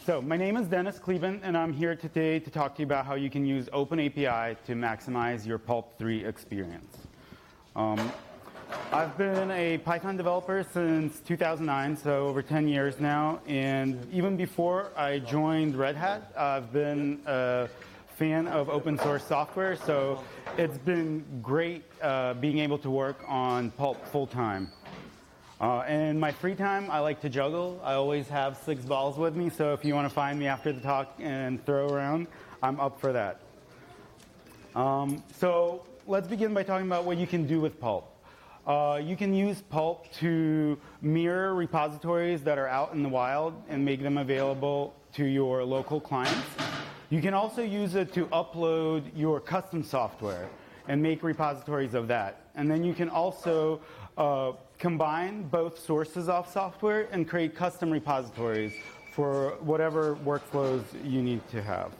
So my name is Dennis Kleben, and I'm here today to talk to you about how you can use OpenAPI to maximize your Pulp 3 experience. I've been a Python developer since 2009, so over 10 years now. And even before I joined Red Hat, I've been a fan of open source software. So it's been great being able to work on Pulp full time. In my free time, I like to juggle. I always have 6 balls with me, so if you want to find me after the talk and throw around, I'm up for that. So let's begin by talking about what you can do with Pulp. You can use Pulp to mirror repositories that are out in the wild and make them available to your local clients. You can also use it to upload your custom software and make repositories of that. And then you can also combine both sources of software and create custom repositories for whatever workflows you need to have.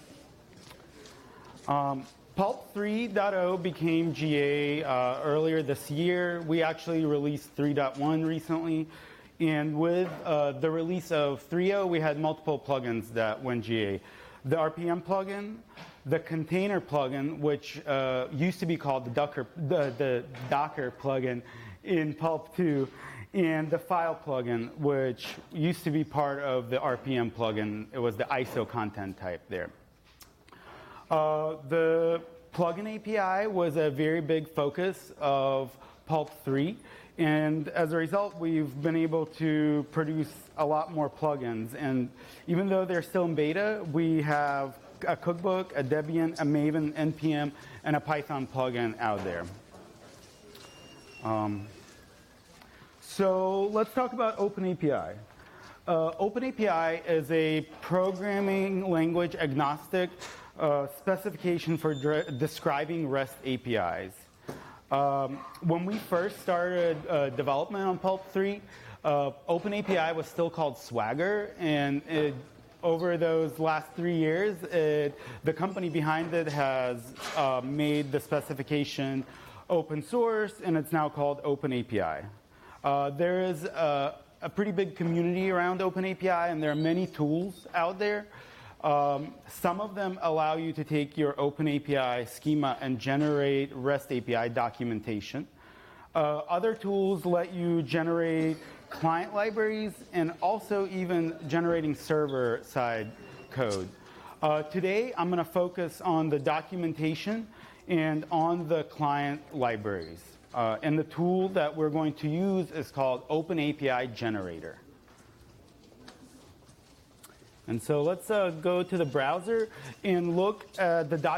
Pulp 3.0 became GA earlier this year. We actually released 3.1 recently. And with the release of 3.0, we had multiple plugins that went GA. The RPM plugin, the container plugin, which used to be called the Docker plugin in Pulp 2, and the file plugin, which used to be part of the RPM plugin. It was the ISO content type there. The plugin API was a very big focus of Pulp 3. And as a result, we've been able to produce a lot more plugins. And even though they're still in beta, we have a cookbook, a Debian, a Maven, NPM, and a Python plugin out there. So let's talk about OpenAPI. OpenAPI is a programming language agnostic specification for describing REST APIs. When we first started development on Pulp 3, OpenAPI was still called Swagger, and over those last 3 years, the company behind it has made the specification open source, and it's now called OpenAPI. There is a pretty big community around OpenAPI, and there are many tools out there. Some of them allow you to take your OpenAPI schema and generate REST API documentation. Other tools let you generate client libraries and also even generating server-side code. Today, I'm going to focus on the documentation and on the client libraries. And the tool that we're going to use is called OpenAPI Generator. And so let's go to the browser and look at the